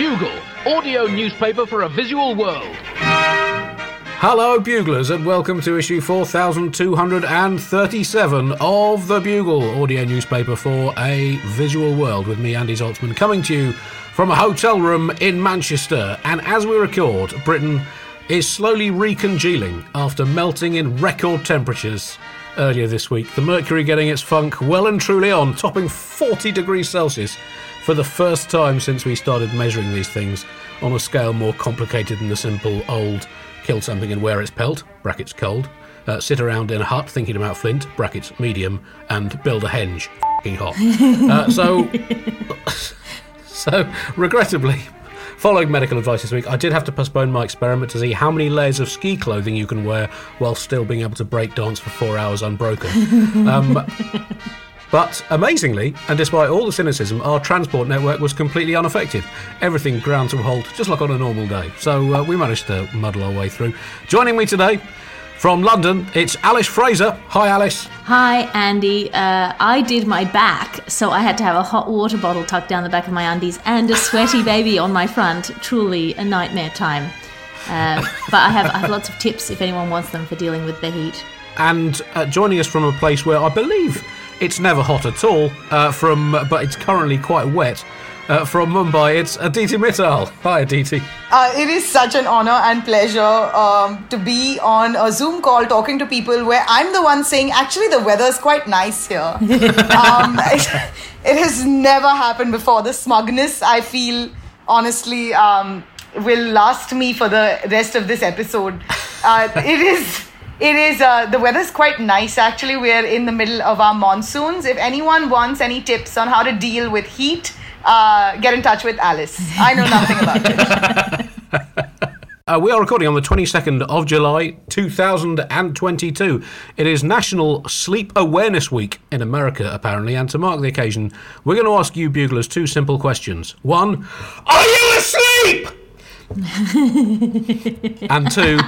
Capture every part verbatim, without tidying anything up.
Bugle, audio newspaper for a visual world. Hello, Buglers, and welcome to issue four thousand two hundred thirty-seven of The Bugle, audio newspaper for a visual world, with me, Andy Zaltzman, coming to you from a hotel room in Manchester. And as we record, Britain is slowly recongealing after melting in record temperatures earlier this week. The mercury getting its funk well and truly on, topping forty degrees Celsius for the first time since we started measuring these things on a scale more complicated than the simple old kill something and wear its pelt, brackets cold, uh, sit around in a hut thinking about flint, brackets medium, and build a henge, f***ing hot. Uh, so, so, regrettably, following medical advice this week, I did have to postpone my experiment to see how many layers of ski clothing you can wear while still being able to break dance for four hours unbroken. Um, but amazingly, and despite all the cynicism, our transport network was completely unaffected. Everything ground to a halt, just like on a normal day. So uh, we managed to muddle our way through. Joining me today from London, it's Alice Fraser. Hi, Alice. Hi, Andy. Uh, I did my back, so I had to have a hot water bottle tucked down the back of my undies and a sweaty baby on my front. Truly a nightmare time. Uh, but I have, I have lots of tips if anyone wants them for dealing with the heat. And uh, joining us from a place where I believe it's never hot at all, uh, from but it's currently quite wet, uh, from Mumbai, it's Aditi Mittal. Hi, Aditi. Uh, it is such an honor and pleasure um, to be on a Zoom call talking to people where I'm the one saying, actually, the weather's quite nice here. um, it, it has never happened before. The smugness, I feel, honestly, um, will last me for the rest of this episode. Uh, it is... It is, uh, the weather's quite nice actually. We're in the middle of our monsoons. If anyone wants any tips on how to deal with heat, uh, get in touch with Alice. I know nothing about it. uh, we are recording on the twenty-second of July, two thousand twenty-two. It is National Sleep Awareness Week in America, apparently, and to mark the occasion, we're going to ask you Buglers two simple questions. One, are you asleep? And two,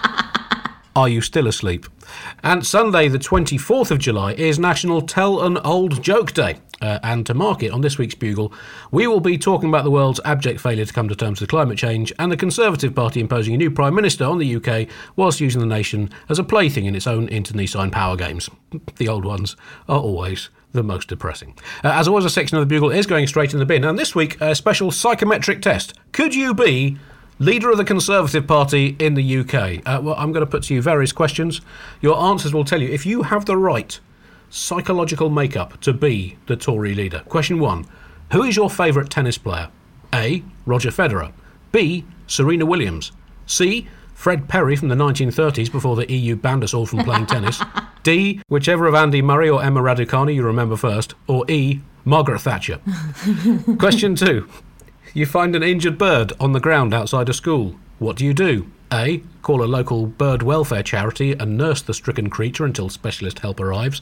are you still asleep? And Sunday, the twenty-fourth of July, is National Tell an Old Joke Day. Uh, and to mark it on this week's Bugle, we will be talking about the world's abject failure to come to terms with climate change and the Conservative Party imposing a new Prime Minister on the U K whilst using the nation as a plaything in its own internecine power games. The old ones are always the most depressing. Uh, as always, a section of the Bugle is going straight in the bin. And this week, a special psychometric test. Could you be Leader of the Conservative Party in the U K? Uh, well, I'm going to put to you various questions. Your answers will tell you if you have the right psychological makeup to be the Tory leader. Question one. Who is your favourite tennis player? A. Roger Federer. B. Serena Williams. C. Fred Perry from the nineteen thirties before the E U banned us all from playing tennis. D. Whichever of Andy Murray or Emma Raducanu you remember first. Or E. Margaret Thatcher. Question two. You find an injured bird on the ground outside a school. What do you do? A. Call a local bird welfare charity and nurse the stricken creature until specialist help arrives.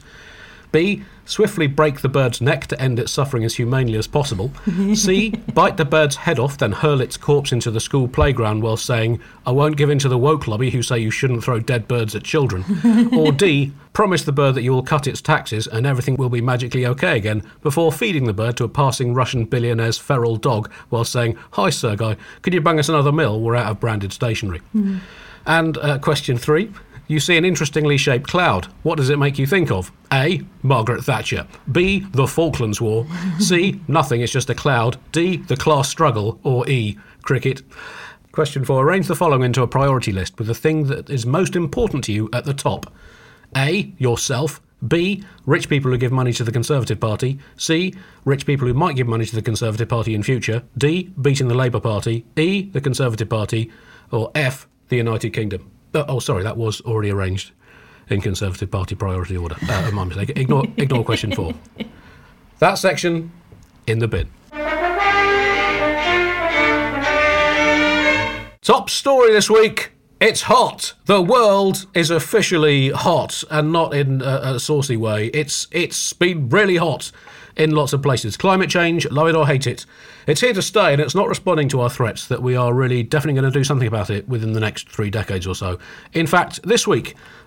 B. Swiftly break the bird's neck to end its suffering as humanely as possible. C. Bite the bird's head off, then hurl its corpse into the school playground while saying, I won't give in to the woke lobby who say you shouldn't throw dead birds at children. Or D. Promise the bird that you will cut its taxes and everything will be magically okay again before feeding the bird to a passing Russian billionaire's feral dog while saying, Hi, Sergei, could you bang us another mill? We're out of branded stationery. Mm. And uh, question three. You see an interestingly shaped cloud. What does it make you think of? A. Margaret Thatcher. B. The Falklands War. C. Nothing, it's just a cloud. D. The class struggle. Or E. Cricket. Question four. Arrange the following into a priority list with the thing that is most important to you at the top. A. Yourself. B. Rich people who give money to the Conservative Party. C. Rich people who might give money to the Conservative Party in future. D. Beating the Labour Party. E. The Conservative Party. Or F. The United Kingdom. Oh, sorry, that was already arranged in Conservative Party priority order. Uh, my mistake. Ignore, ignore question four. That section in the bin. Top story this week. It's hot. The world is officially hot, and not in a, a saucy way. It's It's been really hot in lots of places. Climate change, love it or hate it, it's here to stay, and it's not responding to our threats that we are really definitely going to do something about it within the next three decades or so. In fact, this week,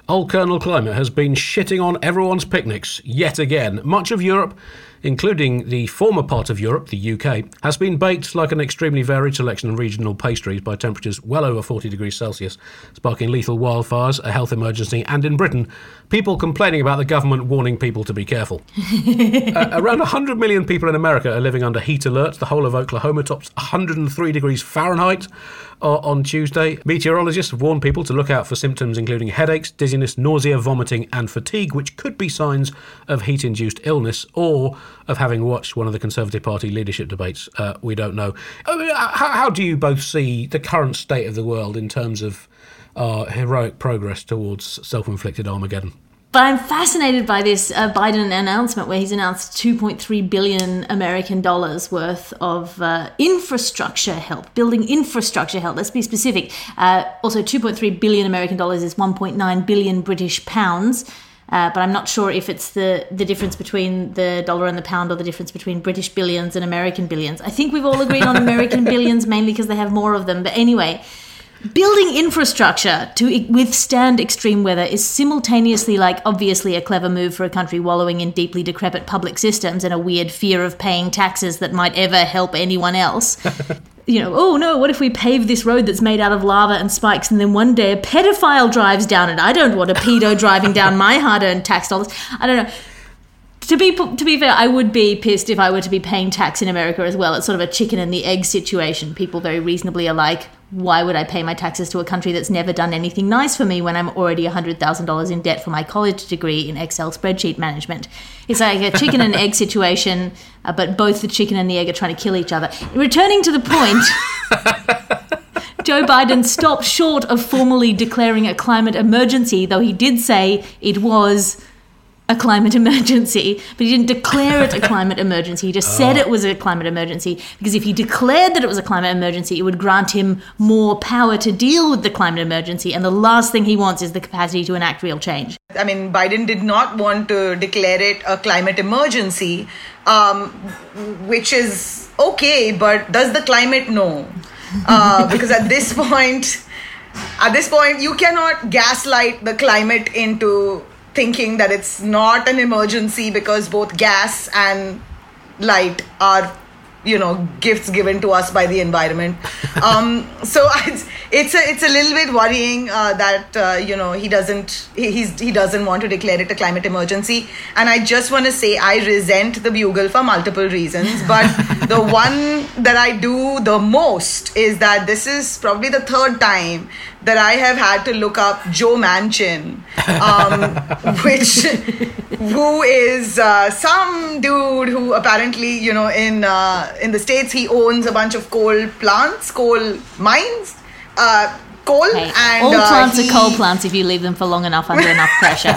Old Colonel Climate has been shitting on everyone's picnics yet again. Much of Europe, including the former part of Europe, the U K, has been baked like an extremely varied selection of regional pastries by temperatures well over forty degrees Celsius, sparking lethal wildfires, a health emergency, and in Britain, people complaining about the government warning people to be careful. uh, around one hundred million people in America are living under heat alerts. The whole of Oklahoma tops one hundred three degrees Fahrenheit uh, on Tuesday. Meteorologists have warned people to look out for symptoms including headaches, dizziness, nausea, vomiting, and fatigue, which could be signs of heat-induced illness or of having watched one of the Conservative Party leadership debates. Uh, we don't know. I mean, how, how do you both see the current state of the world in terms of uh, heroic progress towards self-inflicted Armageddon? But I'm fascinated by this uh, Biden announcement where he's announced two point three billion American dollars worth of uh, infrastructure help, building infrastructure help. Let's be specific. Uh, also, two point three billion American dollars is one point nine billion British pounds. Uh, but I'm not sure if it's the, the difference between the dollar and the pound or the difference between British billions and American billions. I think we've all agreed on American billions mainly because they have more of them. But anyway, building infrastructure to withstand extreme weather is simultaneously, like, obviously a clever move for a country wallowing in deeply decrepit public systems and a weird fear of paying taxes that might ever help anyone else. You know, oh no, what if we pave this road that's made out of lava and spikes and then one day a pedophile drives down it? I don't want a pedo driving down my hard-earned tax dollars. I don't know. To be to be fair, I would be pissed if I were to be paying tax in America as well. It's sort of a chicken and the egg situation. People very reasonably are like, why would I pay my taxes to a country that's never done anything nice for me when I'm already one hundred thousand dollars in debt for my college degree in Excel spreadsheet management? It's like a chicken and egg situation, uh, but both the chicken and the egg are trying to kill each other. Returning to the point, Joe Biden stopped short of formally declaring a climate emergency, though he did say it was a climate emergency, but he didn't declare it a climate emergency. He just said Oh. it was a climate emergency, because if he declared that it was a climate emergency, it would grant him more power to deal with the climate emergency, and the last thing he wants is the capacity to enact real change. I mean, Biden did not want to declare it a climate emergency, um, which is okay, but does the climate know? Uh, because at this point, at this point, you cannot gaslight the climate into thinking that it's not an emergency because both gas and light are, you know, gifts given to us by the environment. Um, so it's it's a it's a little bit worrying uh, that uh, you know he doesn't he, he's he doesn't want to declare it a climate emergency. And I just want to say I resent the Bugle for multiple reasons, but the one that I do the most is that this is probably the third time that I have had to look up Joe Manchin, um, which, who is uh, some dude who apparently, you know, in uh, in the States, he owns a bunch of coal plants, coal mines, uh, coal. Hey, and all uh, plants he, are coal plants if you leave them for long enough under enough pressure.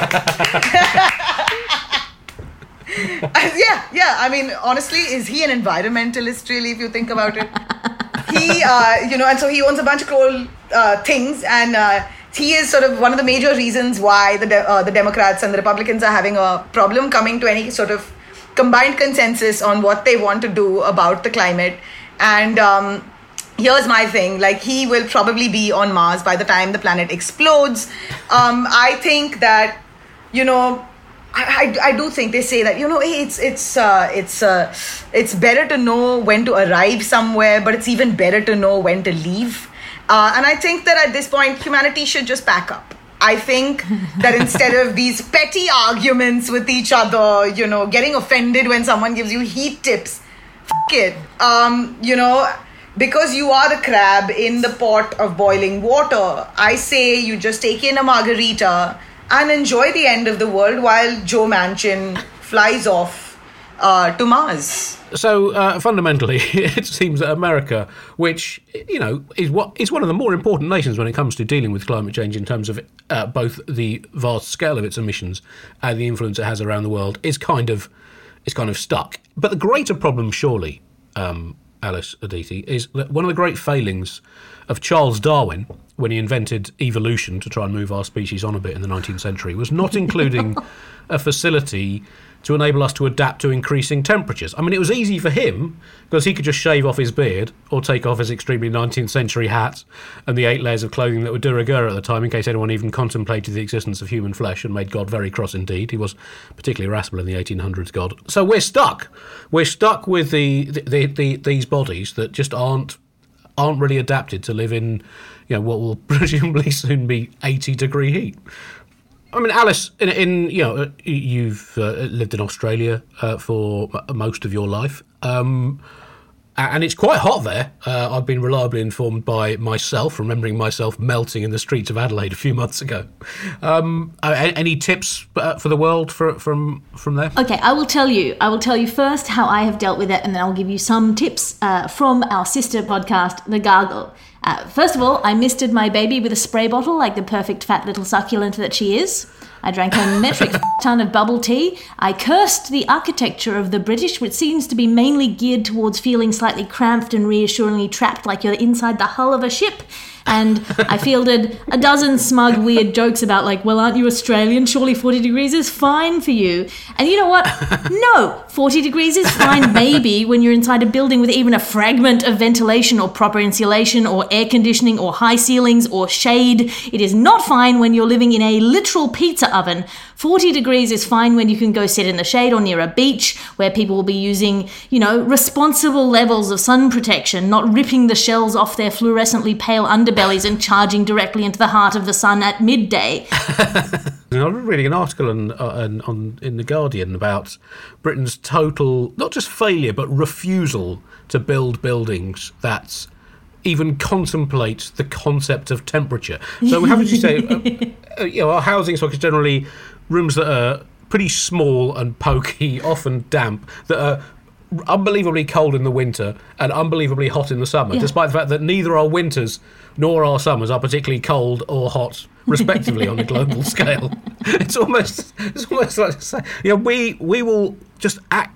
Uh, yeah, yeah. I mean, honestly, is he an environmentalist, really, if you think about it? He, uh, you know, and so he owns a bunch of coal uh, things, and uh, he is sort of one of the major reasons why the de- uh, the Democrats and the Republicans are having a problem coming to any sort of combined consensus on what they want to do about the climate. And um, here's my thing, like, he will probably be on Mars by the time the planet explodes. Um, I think that, you know, I, I, I do think they say that, you know, it's it's uh, it's uh, it's better to know when to arrive somewhere, but it's even better to know when to leave. Uh, and I think that at this point, humanity should just pack up. I think that instead of these petty arguments with each other, you know, getting offended when someone gives you heat tips, f*** it. Um, you know, because you are the crab in the pot of boiling water, I say you just take in a margarita and enjoy the end of the world while Joe Manchin flies off uh, to Mars. So uh, fundamentally, it seems that America, which, you know, is what is one of the more important nations when it comes to dealing with climate change in terms of uh, both the vast scale of its emissions and the influence it has around the world, is kind of is kind of stuck. But the greater problem, surely, um, Alice Aditi, is that one of the great failings of Charles Darwin, when he invented evolution to try and move our species on a bit in the nineteenth century, was not including a facility to enable us to adapt to increasing temperatures. I mean, it was easy for him because he could just shave off his beard or take off his extremely nineteenth century hat and the eight layers of clothing that were de rigueur at the time, in case anyone even contemplated the existence of human flesh, and made God very cross indeed. He was particularly irascible in the eighteen hundreds, God. So we're stuck. We're stuck with the, the, the, the these bodies that just aren't aren't really adapted to live in, you know, what will presumably soon be eighty degree heat. I mean, Alice, in, in you know, you've uh, lived in Australia uh, for most of your life, um, and it's quite hot there. Uh, I've been reliably informed by myself, remembering myself melting in the streets of Adelaide a few months ago. Um, any tips for the world for, from from there? Okay, I will tell you. I will tell you first how I have dealt with it, and then I'll give you some tips uh, from our sister podcast, The Gargle. Uh, first of all, I misted my baby with a spray bottle like the perfect fat little succulent that she is. I drank a metric ton of bubble tea. I cursed the architecture of the British, which seems to be mainly geared towards feeling slightly cramped and reassuringly trapped like you're inside the hull of a ship. And I fielded a dozen smug, weird jokes about, like, well, aren't you Australian? Surely forty degrees is fine for you. And you know what? No, forty degrees is fine maybe when you're inside a building with even a fragment of ventilation or proper insulation or air conditioning or high ceilings or shade. It is not fine when you're living in a literal pizza oven. forty degrees is fine when you can go sit in the shade or near a beach where people will be using, you know, responsible levels of sun protection, not ripping the shells off their fluorescently pale underbellies and charging directly into the heart of the sun at midday. I was reading an article on, on, on in The Guardian about Britain's total, not just failure, but refusal to build buildings that even contemplate the concept of temperature. So how would you say, uh, you know, our housing stock is generally rooms that are pretty small and pokey, often damp, that are unbelievably cold in the winter and unbelievably hot in the summer, yeah. Despite the fact that neither our winters nor our summers are particularly cold or hot, respectively, on a global scale. It's almost, it's almost like to say, you know, we we will just act,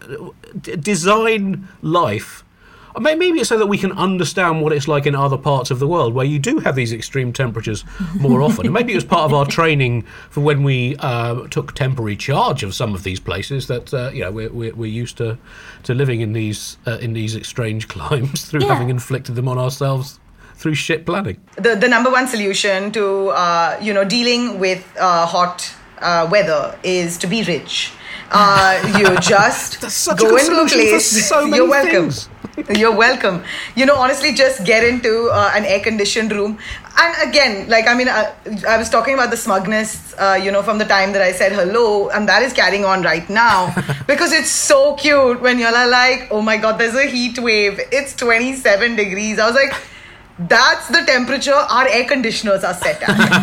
design life. Maybe it's so that we can understand what it's like in other parts of the world where you do have these extreme temperatures more often. And maybe it was part of our training for when we uh, took temporary charge of some of these places that uh, you know we're, we're, we're used to to living in these uh, in these strange climes through yeah. having inflicted them on ourselves through shit planning. The the number one solution to uh, you know dealing with uh, hot uh, weather is to be rich. Uh, you just go a into a place. So You're welcome. Things. You're welcome. You know, honestly, just get into uh, an air-conditioned room. And again, like, I mean, I, I was talking about the smugness, uh, you know, from the time that I said hello, and that is carrying on right now. Because it's so cute when you're like, oh my God, there's a heat wave. It's twenty-seven degrees. I was like, that's the temperature our air conditioners are set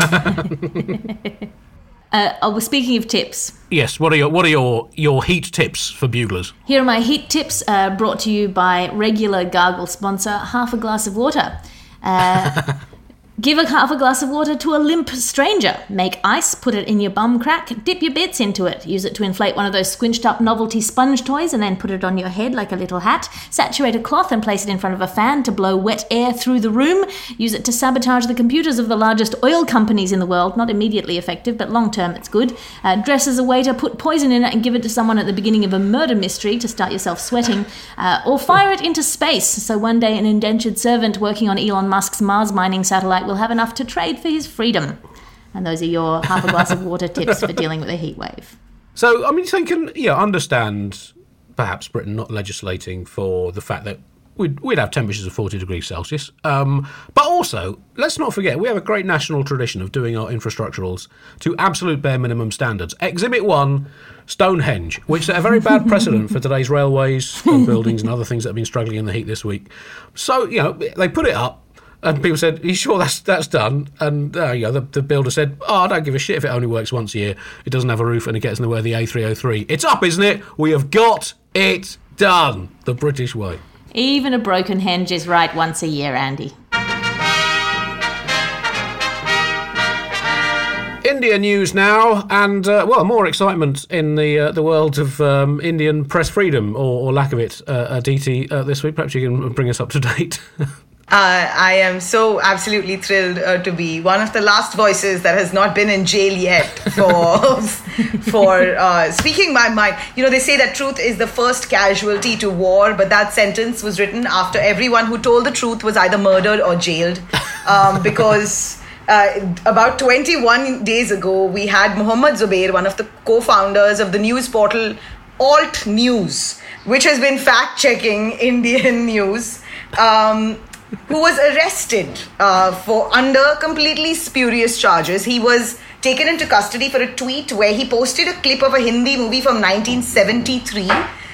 at. Uh, oh, speaking of tips. Yes, what are your what are your, your heat tips for buglers? Here are my heat tips, uh, brought to you by regular Gargle sponsor, Half a Glass of Water. Uh, give a half a glass of water to a limp stranger. Make ice, put it in your bum crack, dip your bits into it. Use it to inflate one of those squinched up novelty sponge toys and then put it on your head like a little hat. Saturate a cloth and place it in front of a fan to blow wet air through the room. Use it to sabotage the computers of the largest oil companies in the world. Not immediately effective, but long term it's good. Uh, dress as a waiter, put poison in it and give it to someone at the beginning of a murder mystery to start yourself sweating. Uh, or fire it into space so one day an indentured servant working on Elon Musk's Mars mining satellite will have enough to trade for his freedom. And those are your half a glass of water tips for dealing with a heat wave. So, I mean, so you can yeah, understand perhaps Britain not legislating for the fact that we'd, we'd have temperatures of forty degrees Celsius. Um, but also, let's not forget, we have a great national tradition of doing our infrastructurals to absolute bare minimum standards. Exhibit one, Stonehenge, which set a very bad precedent for today's railways and buildings and other things that have been struggling in the heat this week. So, you know, they put it up. And people said, are you sure that's that's done? And uh, you know, the, the builder said, oh, I don't give a shit if it only works once a year. It doesn't have a roof and it gets in the way of the A three oh three. It's up, isn't it? We have got it done. The British way. Even a broken henge is right once a year, Andy. India news now, and uh, well, more excitement in the uh, the world of um, Indian press freedom, or, or lack of it. Uh, Aditi, uh, this week, perhaps you can bring us up to date. Uh, I am so absolutely thrilled uh, to be one of the last voices that has not been in jail yet for for uh, speaking my mind. You know, they say that truth is the first casualty to war, but that sentence was written after everyone who told the truth was either murdered or jailed. Um, because uh, about twenty-one days ago, we had Mohammad Zubair, one of the co-founders of the news portal Alt News, which has been fact-checking Indian news. Um, who was arrested uh, for under completely spurious charges. He was taken into custody for a tweet where he posted a clip of a Hindi movie from nineteen seventy-three.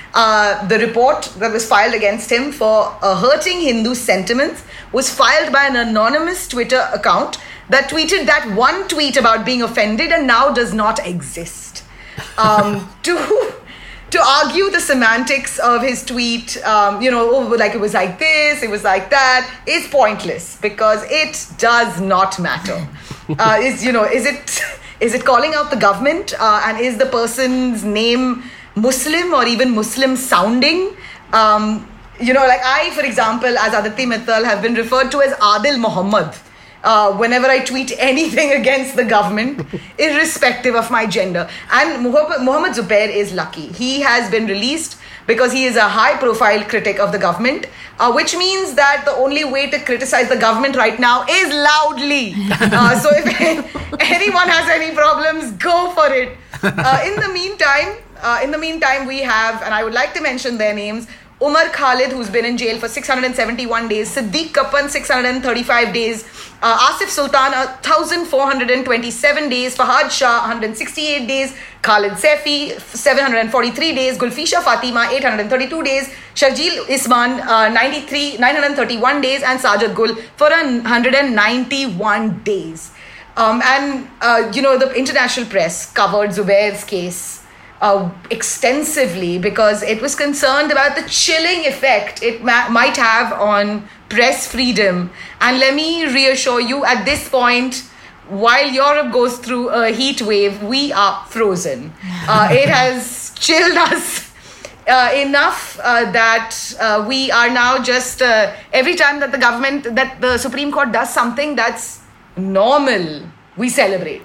Uh, the report that was filed against him for uh, hurting Hindu sentiments was filed by an anonymous Twitter account that tweeted that one tweet about being offended and now does not exist. Um, to... To argue the semantics of his tweet, um, you know, oh, like it was like this, it was like that, is pointless because it does not matter. Uh, is you know, is it is it calling out the government uh, and is the person's name Muslim or even Muslim sounding? Um, you know, like I, for example, as Aditi Mittal, have been referred to as Adil Muhammad. Uh, whenever I tweet anything against the government, irrespective of my gender. And Mohammad Zubair is lucky. He has been released because he is a high-profile critic of the government, uh, which means that the only way to criticize the government right now is loudly. Uh, so if anyone has any problems, go for it. Uh, in the meantime, uh, in the meantime, we have, and I would like to mention their names, Umar Khalid, who's been in jail for six hundred seventy-one days, Siddiq Kappan, six hundred thirty-five days, uh, Asif Sultan, one thousand four hundred twenty-seven days, Fahad Shah, one hundred sixty-eight days, Khalid Saifi, seven hundred forty-three days, Gulfisha Fatima, eight hundred thirty-two days, Sharjeel Isman, uh, ninety-three, nine hundred thirty-one days, and Sajid Gul for one hundred ninety-one days. Um, and, uh, you know, the international press covered Zubair's case Uh, extensively because it was concerned about the chilling effect it ma- might have on press freedom. And let me reassure you, at this point, while Europe goes through a heat wave, we are frozen. Uh, it has chilled us uh, enough uh, that uh, we are now just, uh, every time that the government, that the Supreme Court does something that's normal, we celebrate.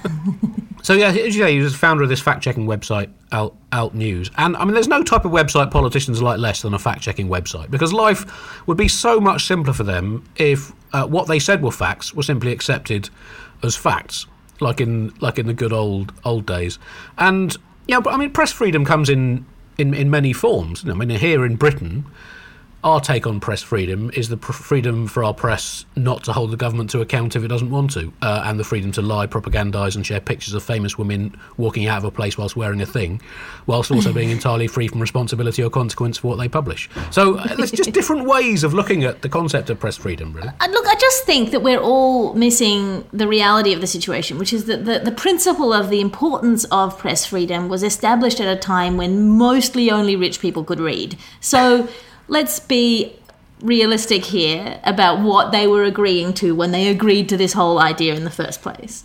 So, yeah, as you say, he was the founder of this fact-checking website, Alt, Alt News. And, I mean, there's no type of website politicians like less than a fact-checking website, because life would be so much simpler for them if uh, what they said were facts were simply accepted as facts, like in like in the good old old days. And, yeah, but, I mean, press freedom comes in, in, in many forms. I mean, here in Britain, our take on press freedom is the pr- freedom for our press not to hold the government to account if it doesn't want to, uh, and the freedom to lie, propagandise and share pictures of famous women walking out of a place whilst wearing a thing, whilst also being entirely free from responsibility or consequence for what they publish. So uh, there's just different ways of looking at the concept of press freedom, really. Uh, look, I just think that we're all missing the reality of the situation, which is that the, the principle of the importance of press freedom was established at a time when mostly only rich people could read. So let's be realistic here about what they were agreeing to when they agreed to this whole idea in the first place.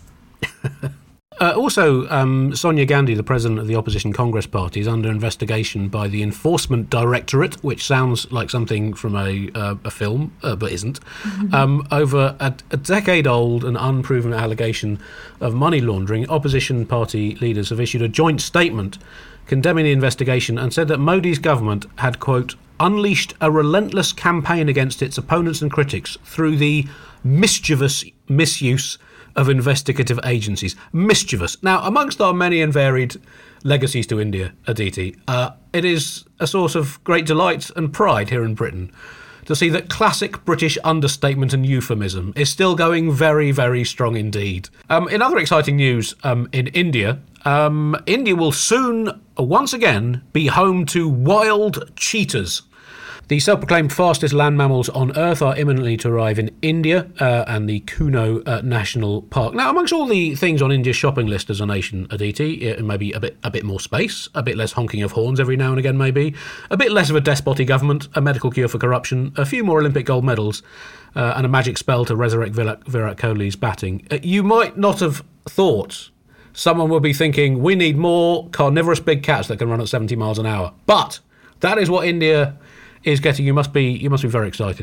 Uh, also, um, Sonia Gandhi, the president of the opposition Congress Party, is under investigation by the Enforcement Directorate, which sounds like something from a, uh, a film, uh, but isn't, mm-hmm. um, over a, a decade-old and unproven allegation of money laundering. Opposition party leaders have issued a joint statement condemning the investigation and said that Modi's government had, quote, unleashed a relentless campaign against its opponents and critics through the mischievous misuse of investigative agencies. Mischievous. Now, amongst our many and varied legacies to India, Aditi, uh, it is a source of great delight and pride here in Britain to see that classic British understatement and euphemism is still going very, very strong indeed. Um, in other exciting news, um, in India, um, India will soon once again be home to wild cheetahs. The self-proclaimed fastest land mammals on Earth are imminently to arrive in India uh, and the Kuno uh, National Park. Now, amongst all the things on India's shopping list as a nation, Aditi, it may be a bit a bit more space, a bit less honking of horns every now and again maybe, a bit less of a despoty government, a medical cure for corruption, a few more Olympic gold medals, uh, and a magic spell to resurrect Virat, Virat Kohli's batting. Uh, you might not have thought someone would be thinking, we need more carnivorous big cats that can run at seventy miles an hour. But that is what India is getting. You must be you must be very excited.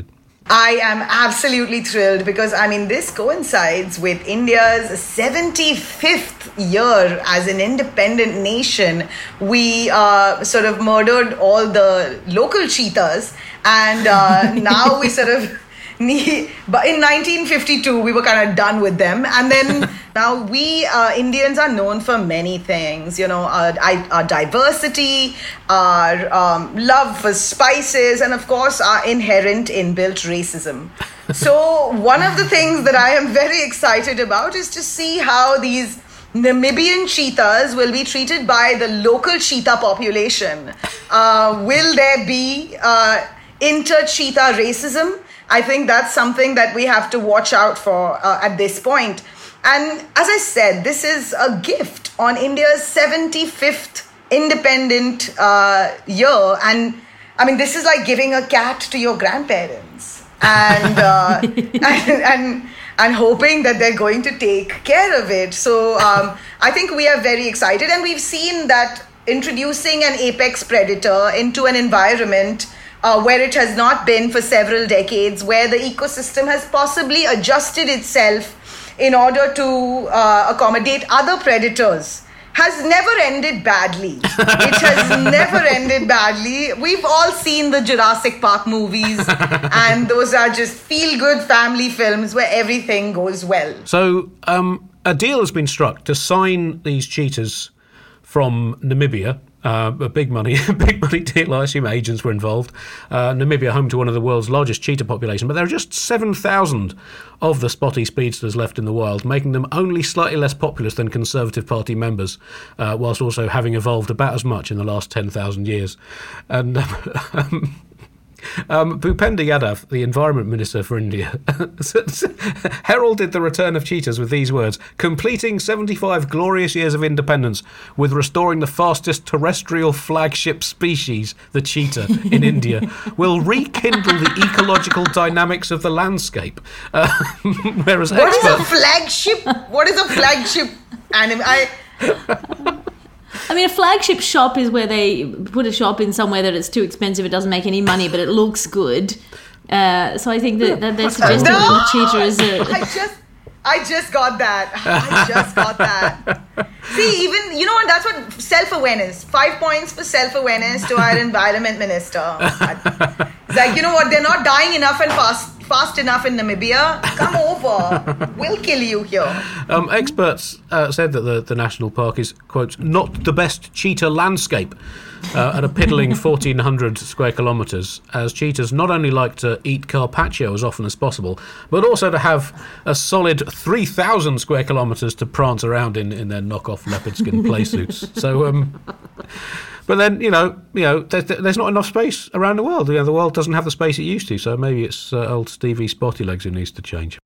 I am absolutely thrilled because, I mean, this coincides with India's seventy-fifth year as an independent nation. We uh, sort of murdered all the local cheetahs, and uh, now we sort of need, but in nineteen fifty-two, we were kind of done with them. And then now we uh, Indians are known for many things, you know, our, our diversity, our um, love for spices, and of course, our inherent inbuilt racism. So one of the things that I am very excited about is to see how these Namibian cheetahs will be treated by the local cheetah population. Uh, will there be uh, inter-cheetah racism? I think that's something that we have to watch out for uh, at this point. And as I said, this is a gift on India's seventy-fifth independent uh, year. And I mean, this is like giving a cat to your grandparents and, uh, and, and, and hoping that they're going to take care of it. So um, I think we are very excited. And we've seen that introducing an apex predator into an environment Uh, where it has not been for several decades, where the ecosystem has possibly adjusted itself in order to uh, accommodate other predators, has never ended badly. It has never ended badly. We've all seen the Jurassic Park movies, and those are just feel-good family films where everything goes well. So um, a deal has been struck to sign these cheetahs from Namibia. Uh, a big money, big money deal. I assume agents were involved. Uh, Namibia, home to one of the world's largest cheetah population, but there are just seven thousand of the spotty speedsters left in the wild, making them only slightly less populous than Conservative Party members, uh, whilst also having evolved about as much in the last ten thousand years. And um, Um, Bhupender Yadav, the Environment Minister for India, heralded the return of cheetahs with these words: completing seventy-five glorious years of independence with restoring the fastest terrestrial flagship species, the cheetah, in India, will rekindle the ecological dynamics of the landscape. Uh, whereas what experts... is a flagship? What is a flagship animal? I... I mean, a flagship shop is where they put a shop in somewhere that it's too expensive, it doesn't make any money, but it looks good. Uh, so I think that, that they're suggesting no! that the cheetah is a... I just, I just got that. I just got that. See, even, you know what, that's what self-awareness. Five points for self-awareness to our environment minister. It's like, you know what, they're not dying enough and fast fast enough in Namibia. Come over. We'll kill you here. Um, experts uh, said that the, the national park is, quote, not the best cheetah landscape uh, at a piddling fourteen hundred square kilometres, as cheetahs not only like to eat carpaccio as often as possible, but also to have a solid three thousand square kilometres to prance around in, in their knockoff leopard skin play suits. So, um... But then, you know, you know, there's, there's not enough space around the world. You know, the world doesn't have the space it used to. So maybe it's uh, old Stevie Spotty Legs who needs to change.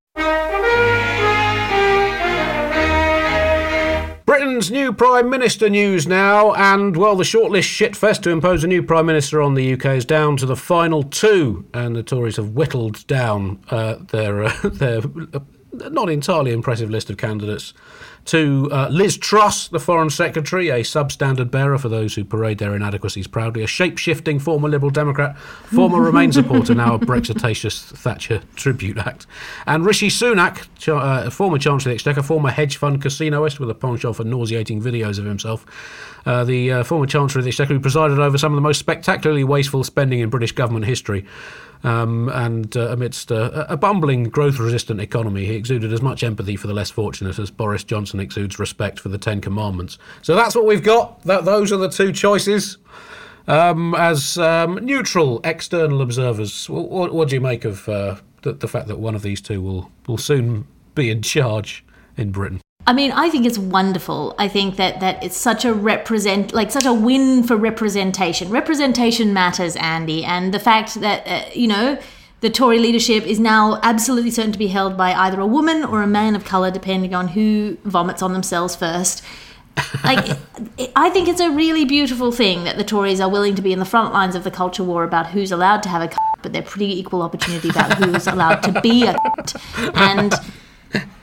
Britain's new Prime Minister news now, and, well, the shortlist shitfest to impose a new Prime Minister on the U K is down to the final two, and the Tories have whittled down uh, their, uh, their uh, not entirely impressive list of candidates to uh, Liz Truss, the Foreign Secretary, a substandard bearer for those who parade their inadequacies proudly, a shape-shifting former Liberal Democrat, former Remain supporter, now a Brexiteatious Thatcher tribute act, and Rishi Sunak, ch- uh, former Chancellor of the Exchequer, former hedge fund casinoist with a penchant for nauseating videos of himself, uh, the uh, former Chancellor of the Exchequer who presided over some of the most spectacularly wasteful spending in British government history. Um, and uh, amidst uh, a bumbling, growth-resistant economy, he exuded as much empathy for the less fortunate as Boris Johnson exudes respect for the Ten Commandments. So that's what we've got. That, those are the two choices. Um, as um, neutral external observers, what, what, what do you make of uh, the, the fact that one of these two will, will soon be in charge in Britain? I mean, I think it's wonderful. I think that, that it's such a represent, like such a win for representation. Representation matters, Andy, and the fact that uh, you know the Tory leadership is now absolutely certain to be held by either a woman or a man of colour, depending on who vomits on themselves first. Like, it, it, I think it's a really beautiful thing that the Tories are willing to be in the front lines of the culture war about who's allowed to have a cunt, but they're pretty equal opportunity about who's allowed to be a cunt. And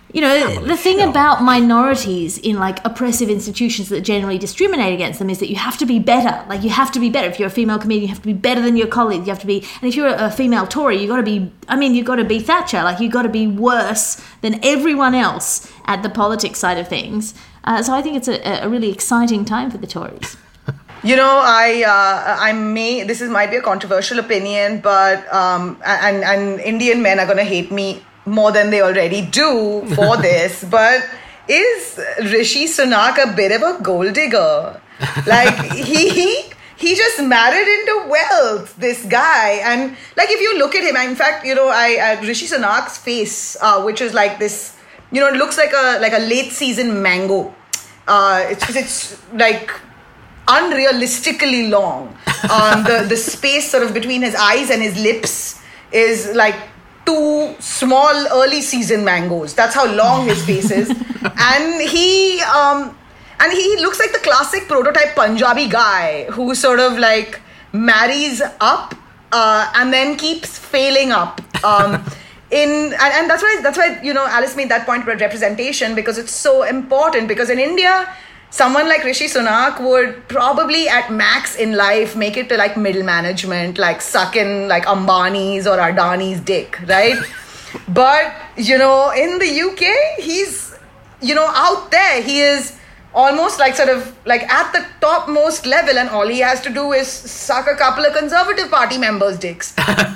You know, the thing about minorities in like oppressive institutions that generally discriminate against them is that you have to be better. Like you have to be better. If you're a female comedian, you have to be better than your colleagues. You have to be, and if you're a female Tory, you got to be. I mean, you got to be Thatcher. Like you got to be worse than everyone else at the politics side of things. Uh, so I think it's a, a really exciting time for the Tories. You know, I uh, I may this is might be a controversial opinion, but um, and and Indian men are going to hate me more than they already do for this, but is Rishi Sunak a bit of a gold digger? Like, he, he he just married into wealth, this guy. And, like, if you look at him, in fact, you know, I, I Rishi Sunak's face, uh, which is like this, you know, it looks like a like a late season mango. Uh, it's, it's like unrealistically long. Um, the, the space sort of between his eyes and his lips is like two small early season mangoes. That's how long his face is. And he um and he looks like the classic prototype Punjabi guy who sort of like marries up uh, and then keeps failing up. Um in and, and that's why that's why you know Alice made that point about representation, because it's so important, because in India someone like Rishi Sunak would probably at max in life make it to like middle management, like suck in like Ambani's or Adani's dick, right? But, you know, in the U K, he's, you know, out there. He is almost like sort of like at the topmost level, and all he has to do is suck a couple of Conservative Party members' dicks.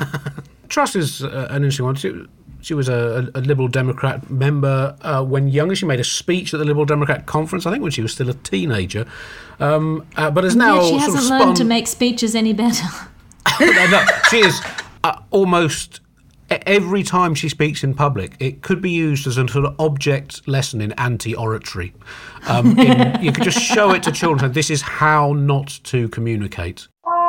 Truss is uh, an interesting one. She, she was a, a Liberal Democrat member uh, when younger. She made a speech at the Liberal Democrat conference, I think, when she was still a teenager. Um, uh, but is now yeah, she sort hasn't of learned spun... to make speeches any better. no, no, she is uh, almost... Every time she speaks in public, it could be used as a sort of object lesson in anti-oratory. Um, in, you could just show it to children, and this is how not to communicate.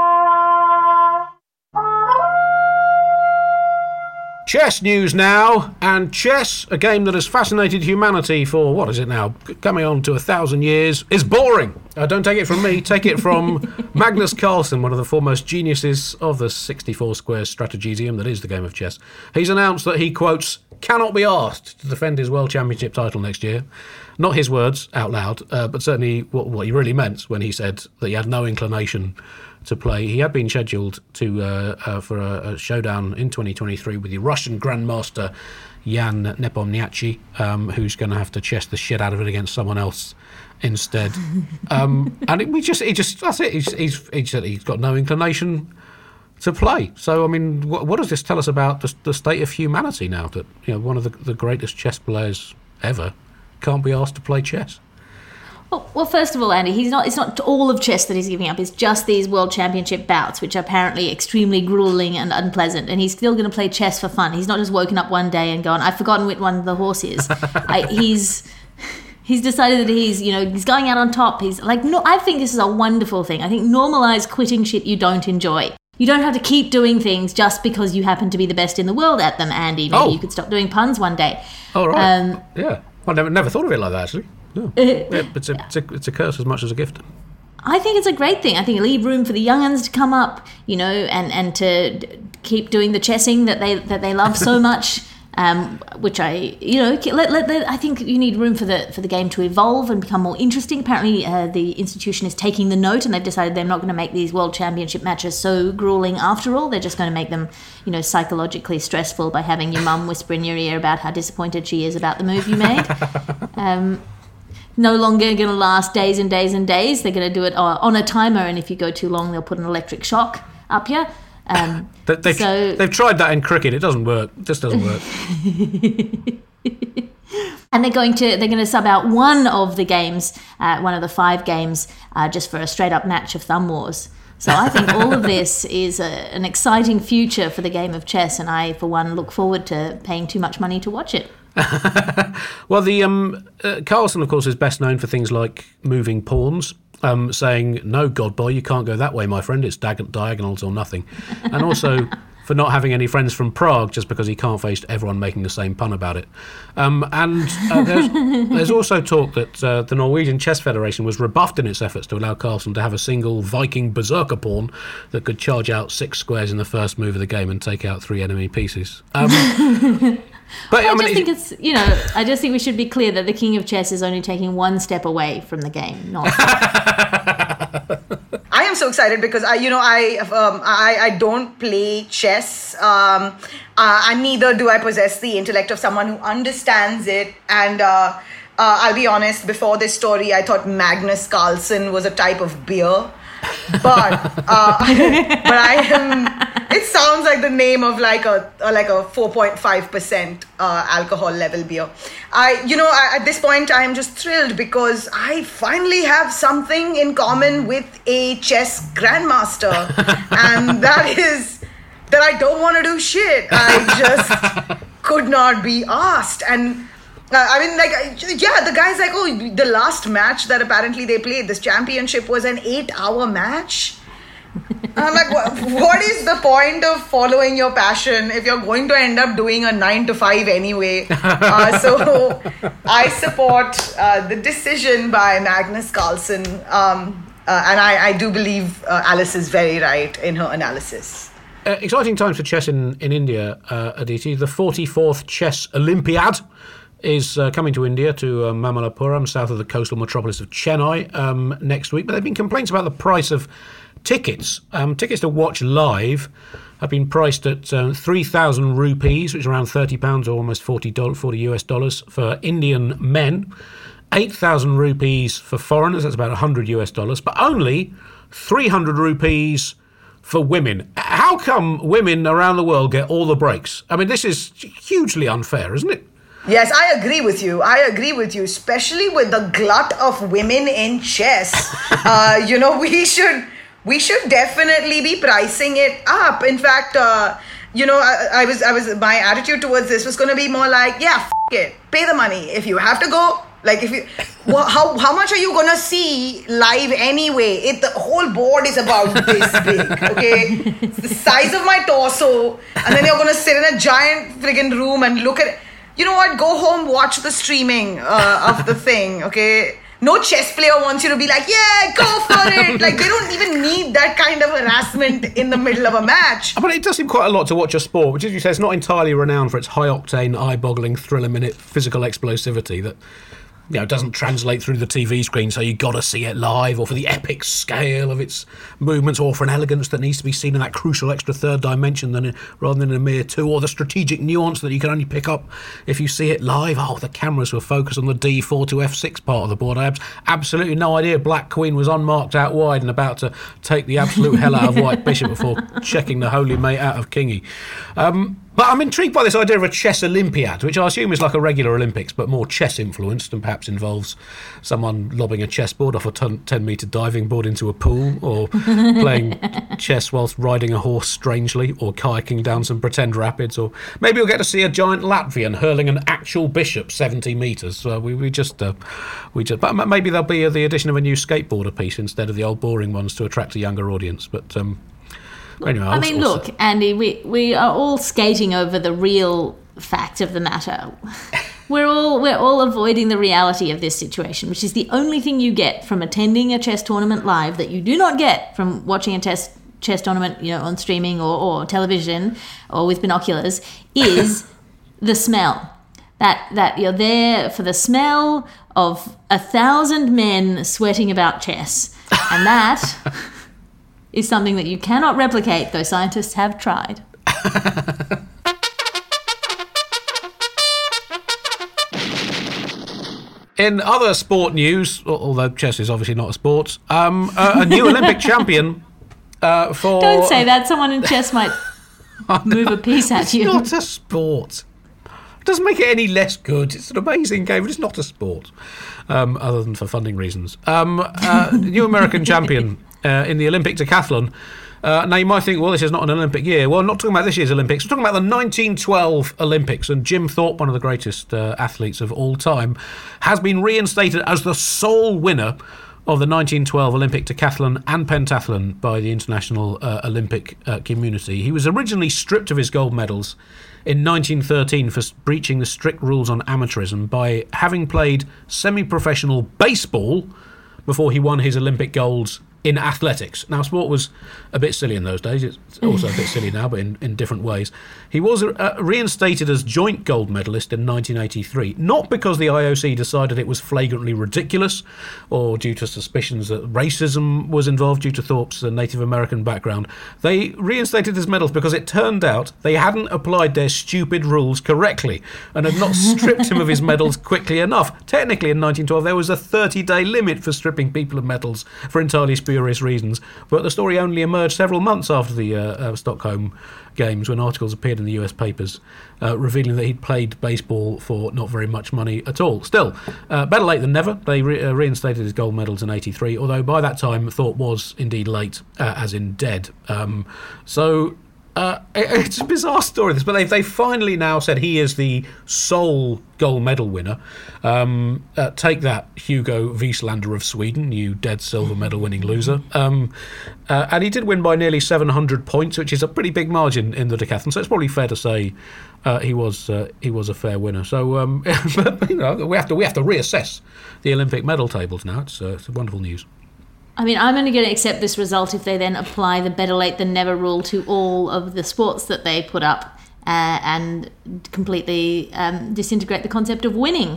Chess news now, and chess, a game that has fascinated humanity for, what is it now, coming on to a thousand years, is boring. Uh, don't take it from me, take it from Magnus Carlsen, one of the foremost geniuses of the sixty-four squares strategium that is the game of chess. He's announced that he, quotes, cannot be asked to defend his World Championship title next year. Not his words out loud, uh, but certainly what, what he really meant when he said that he had no inclination to play. He had been scheduled to uh, uh, for a, a showdown in twenty twenty-three with the Russian Grandmaster Jan Nepomniachtchi, um, who's going to have to chess the shit out of it against someone else instead. Um, and it, we just, he just, that's it. He's, he's, he said he's got no inclination to play. So, I mean, what, what does this tell us about the, the state of humanity now? That, you know, one of the, the greatest chess players ever can't be asked to play chess. Well, well, first of all, Andy, he's not. It's not all of chess that he's giving up. It's just these World Championship bouts, which are apparently extremely grueling and unpleasant. And he's still going to play chess for fun. He's not just woken up one day and gone, "I've forgotten which one the horse is." I, he's he's decided that he's, you know, he's going out on top. He's like, no. I think this is a wonderful thing. I think normalize quitting shit you don't enjoy. You don't have to keep doing things just because you happen to be the best in the world at them, Andy. Maybe oh. you could stop doing puns one day. Oh, right. Um, yeah. I never, never thought of it like that, actually. No. Yeah, it's, a, it's, a, it's a curse as much as a gift. I think it's a great thing. I think leave room for the young'uns to come up, you know, and, and to d- keep doing the chessing that they that they love so much. Um, which I, you know, let, let, let, I think you need room for the for the game to evolve and become more interesting. Apparently, uh, the institution is taking the note, and they've decided they're not going to make these World Championship matches so grueling after all. They're just going to make them, you know, psychologically stressful by having your mum whisper in your ear about how disappointed she is about the move you made. Um, no longer going to last days and days and days. They're going to do it on a timer, and if you go too long, they'll put an electric shock up you. Um, they've, so, they've tried that in cricket. It doesn't work. It just doesn't work. And they're going to they're going to sub out one of the games, uh, one of the five games, uh, just for a straight up match of Thumb Wars. So I think all of this is a, an exciting future for the game of chess, and I, for one, look forward to paying too much money to watch it. Well, the um, uh, Carlsen, of course, is best known for things like moving pawns, um, saying, "No, God boy, you can't go that way, my friend. It's diag- diagonals or nothing," and also for not having any friends from Prague just because he can't face everyone making the same pun about it. Um, and uh, there's, there's also talk that uh, the Norwegian Chess Federation was rebuffed in its efforts to allow Carlsen to have a single Viking berserker pawn that could charge out six squares in the first move of the game and take out three enemy pieces. Um, But I, I, mean, just think it's, you know, I just think we should be clear that the king of chess is only taking one step away from the game, not. I am so excited because I, you know, I, um, I, I don't play chess, um, uh, and neither do I possess the intellect of someone who understands it. And uh, uh, I'll be honest, before this story, I thought Magnus Carlsen was a type of beer. But uh, but I am. It sounds like the name of like a, a like a four point five percent uh, alcohol level beer. I you know I, at this point I am just thrilled because I finally have something in common with a chess grandmaster, and that is that I don't want to do shit. I just could not be asked. And Uh, I mean, like, yeah, the guy's like, oh, the last match that apparently they played, this championship, was an eight-hour match. I'm like, what, what is the point of following your passion if you're going to end up doing a nine to five anyway? Uh, so I support uh, the decision by Magnus Carlsen, um, uh, and I, I do believe uh, Alice is very right in her analysis. Uh, exciting times for chess in, in India, uh, Aditi. The forty-fourth Chess Olympiad is uh, coming to India, to uh, Mamallapuram, south of the coastal metropolis of Chennai, um, next week. But there have been complaints about the price of tickets. Um, tickets to watch live have been priced at uh, three thousand rupees, which is around thirty pounds or almost forty, forty U S dollars for Indian men, eight thousand rupees for foreigners, that's about one hundred U S dollars, but only three hundred rupees for women. How come women around the world get all the breaks? I mean, this is hugely unfair, isn't it? Yes, I agree with you. I agree with you, especially with the glut of women in chess. uh, you know, we should we should definitely be pricing it up. In fact, uh, you know, I, I was I was my attitude towards this was going to be more like, yeah, f- it, pay the money if you have to go. Like, if you, well, how how much are you gonna see live anyway? It the whole board is about this big, okay? It's the size of my torso, and then you're gonna sit in a giant friggin' room and look at it. You know what? Go home, watch the streaming uh, of the thing, okay? No chess player wants you to be like, yeah, go for it. Like, they don't even need that kind of harassment in the middle of a match. But it does seem quite a lot to watch a sport, which, as you say, is not entirely renowned for its high-octane, eye-boggling, thriller-minute physical explosivity that, you know, doesn't translate through the T V screen, so you got to see it live, or for the epic scale of its movements, or for an elegance that needs to be seen in that crucial extra third dimension than in, rather than in a mere two, or the strategic nuance that you can only pick up if you see it live. Oh, the cameras were focused on the D four to F six part of the board. I have absolutely no idea Black Queen was unmarked out wide and about to take the absolute hell out of White Bishop before checking the holy mate out of Kingy. Um... But I'm intrigued by this idea of a chess Olympiad, which I assume is like a regular Olympics, but more chess influenced and perhaps involves someone lobbing a chessboard off a ten metre diving board into a pool, or playing chess whilst riding a horse strangely, or kayaking down some pretend rapids, or maybe you'll get to see a giant Latvian hurling an actual bishop seventy metres. So we, we just, uh, we just, but maybe there'll be the addition of a new skateboarder piece instead of the old boring ones to attract a younger audience. But um, anyway, I mean, look, Andy, we, we are all skating over the real fact of the matter. We're all we're all avoiding the reality of this situation, which is the only thing you get from attending a chess tournament live that you do not get from watching a chess chess tournament, you know, on streaming or, or television or with binoculars, is the smell. That that you're there for the smell of a thousand men sweating about chess, and that is something that you cannot replicate, though scientists have tried. In other sport news, although chess is obviously not a sport, um, a, a new Olympic champion uh, for... Don't say that. Someone in chess might move a piece at it's you. It's not a sport. It doesn't make it any less good. It's an amazing game, but it's not a sport, um, other than for funding reasons. Um, uh, new American champion uh, in the Olympic decathlon. Uh, now, you might think, well, this is not an Olympic year. Well, I'm not talking about this year's Olympics. We're talking about the nineteen twelve Olympics. And Jim Thorpe, one of the greatest uh, athletes of all time, has been reinstated as the sole winner of the nineteen twelve Olympic decathlon and pentathlon by the international uh, Olympic uh, community. He was originally stripped of his gold medals in nineteen thirteen for breaching the strict rules on amateurism by having played semi-professional baseball before he won his Olympic golds in athletics. Now, sport was a bit silly in those days. It's also a bit silly now, but in, in different ways. He was uh, reinstated as joint gold medalist in nineteen eighty-three, not because the I O C decided it was flagrantly ridiculous or due to suspicions that racism was involved due to Thorpe's uh, Native American background. They reinstated his medals because it turned out they hadn't applied their stupid rules correctly and had not stripped him of his medals quickly enough. Technically, in nineteen twelve, there was a thirty-day limit for stripping people of medals for entirely spurious reasons, but the story only emerged several months after the uh, uh, Stockholm Games, when articles appeared in the U S papers uh, revealing that he'd played baseball for not very much money at all. Still, uh, better late than never. They re- uh, reinstated his gold medals in eighty-three, although by that time Thorpe was indeed late, uh, as in dead. Um, so uh, it, it's a bizarre story, this, but they've, they've finally now said he is the sole gold medal winner. Um, uh, take that, Hugo Wieslander of Sweden, you dead silver medal winning loser. Um, uh, and he did win by nearly seven hundred points, which is a pretty big margin in the decathlon. So it's probably fair to say uh, he was uh, he was a fair winner. So um, but, you know, we have to we have to reassess the Olympic medal tables now. It's, uh, it's wonderful news. I mean, I'm only going to accept this result if they then apply the better late than never rule to all of the sports that they put up uh, and completely um, disintegrate the concept of winning.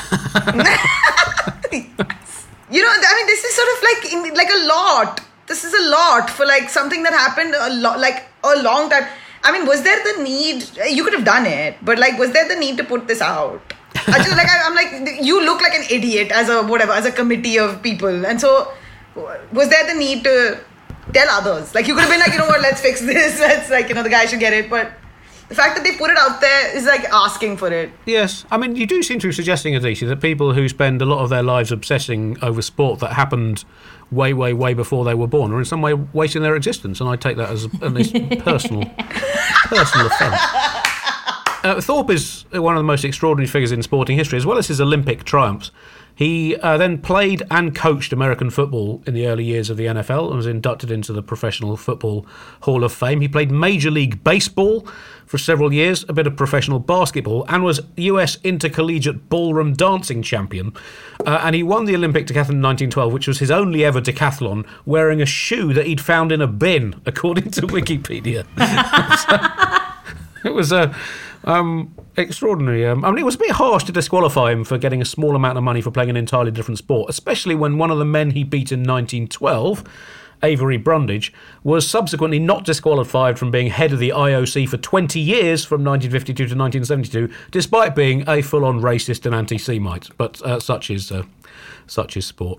You know, I mean, this is sort of like in, like a lot. This is a lot for like something that happened a lot, like a long time. I mean, was there the need? You could have done it, but like, was there the need to put this out? I just like I, I'm like, you look like an idiot as a whatever, as a committee of people, and so was there the need to tell others? Like, you could have been like, you know what, let's fix this. Let's like, you know, the guy should get it, but the fact that they put it out there is like asking for it. Yes. I mean, you do seem to be suggesting, Aditi, that people who spend a lot of their lives obsessing over sport that happened way, way, way before they were born are in some way wasting their existence, and I take that as a, a personal, personal offence. Uh, Thorpe is one of the most extraordinary figures in sporting history, as well as his Olympic triumphs. He uh, then played and coached American football in the early years of the N F L and was inducted into the Professional Football Hall of Fame. He played Major League Baseball for several years, a bit of professional basketball, and was U S Intercollegiate Ballroom Dancing Champion. Uh, and he won the Olympic decathlon in nineteen twelve, which was his only ever decathlon, wearing a shoe that he'd found in a bin, according to Wikipedia. So, it was a... Um, extraordinary. Um, I mean, it was a bit harsh to disqualify him for getting a small amount of money for playing an entirely different sport, especially when one of the men he beat in nineteen twelve, Avery Brundage, was subsequently not disqualified from being head of the I O C for twenty years from nineteen fifty-two to nineteen seventy-two, despite being a full-on racist and anti-Semite. But uh, such is uh, such is sport.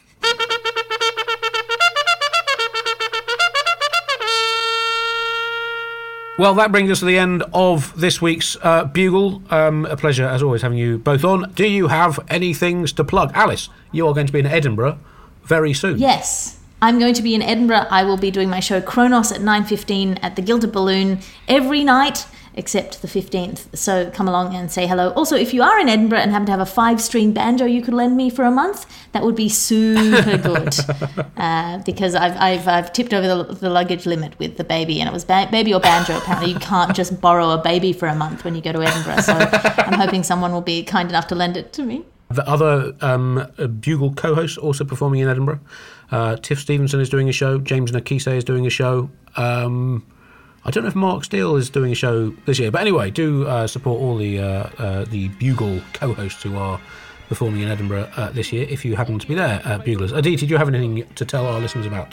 Well, that brings us to the end of this week's uh, Bugle. Um, a pleasure, as always, having you both on. Do you have any things to plug? Alice, you are going to be in Edinburgh very soon. Yes, I'm going to be in Edinburgh. I will be doing my show Kronos at nine fifteen at the Gilded Balloon every night, except the fifteenth. So come along and say hello. Also, if you are in Edinburgh and happen to have a five-string banjo you could lend me for a month, that would be super good. uh, because I've, I've I've tipped over the, the luggage limit with the baby, and it was ba- baby or banjo. Apparently, you can't just borrow a baby for a month when you go to Edinburgh. So I'm hoping someone will be kind enough to lend it to me. The other um, Bugle co-hosts also performing in Edinburgh. Uh, Tiff Stevenson is doing a show. James Nakise is doing a show. Um, I don't know if Mark Steele is doing a show this year, but anyway, do uh, support all the uh, uh, the Bugle co-hosts who are performing in Edinburgh uh, this year, if you happen to be there, uh, Buglers. Aditi, do you have anything to tell our listeners about?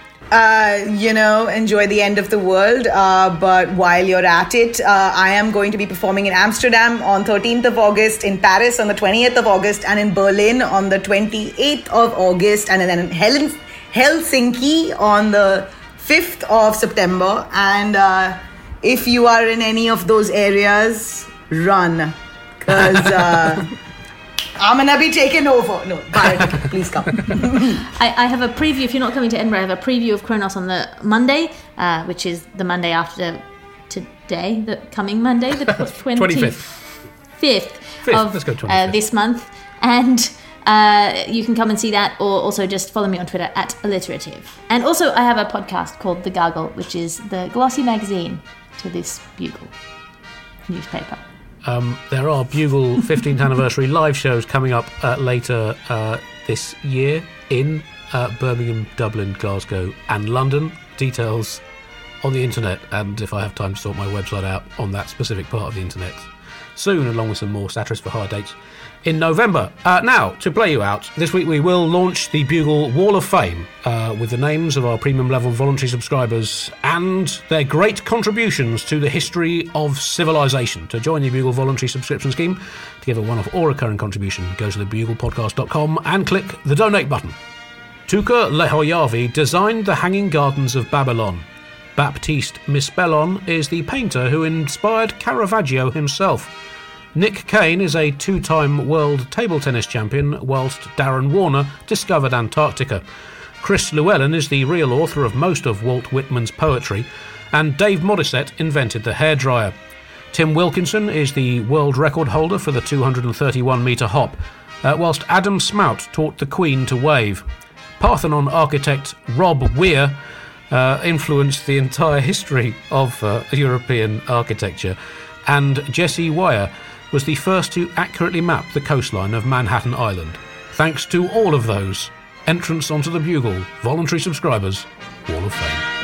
Uh, you know, enjoy the end of the world, uh, but while you're at it, uh, I am going to be performing in Amsterdam on thirteenth of August, in Paris on the twentieth of August, and in Berlin on the twenty-eighth of August, and then in Hel- Helsinki on the fifth of September. And uh, if you are in any of those areas, run, because uh, I'm gonna be taken over. No, buy a ticket, please come. I, I have a preview. If you're not coming to Edinburgh, I have a preview of Kronos on the Monday, uh, which is the Monday after today, the coming Monday, the twenty-fifth. Fifth of Let's go uh, this month. And uh, you can come and see that, or also just follow me on Twitter at alliterative. And also I have a podcast called The Gargle, which is the glossy magazine to this Bugle newspaper. Um, there are Bugle fifteenth anniversary live shows coming up uh, later uh, this year in uh, Birmingham, Dublin, Glasgow and London. Details on the internet, and if I have time to sort my website out, on that specific part of the internet soon, along with some more Satirists for Hire dates in November. Uh, now, to play you out, this week we will launch the Bugle Wall of Fame uh, with the names of our premium level voluntary subscribers and their great contributions to the history of civilization. To join the Bugle voluntary subscription scheme, to give a one-off or recurring contribution, go to the bugle podcast dot com and click the donate button. Tuka Lehoyavi designed the Hanging Gardens of Babylon. Baptiste Mispellon is the painter who inspired Caravaggio himself. Nick Kane is a two-time world table tennis champion, whilst Darren Warner discovered Antarctica. Chris Llewellyn is the real author of most of Walt Whitman's poetry, and Dave Modisette invented the hairdryer. Tim Wilkinson is the world record holder for the two hundred thirty-one metre hop, uh, whilst Adam Smout taught the Queen to wave. Parthenon architect Rob Weir uh, influenced the entire history of uh, European architecture, and Jesse Wire was the first to accurately map the coastline of Manhattan Island. Thanks to all of those, entrance onto the Bugle voluntary subscribers Wall of Fame.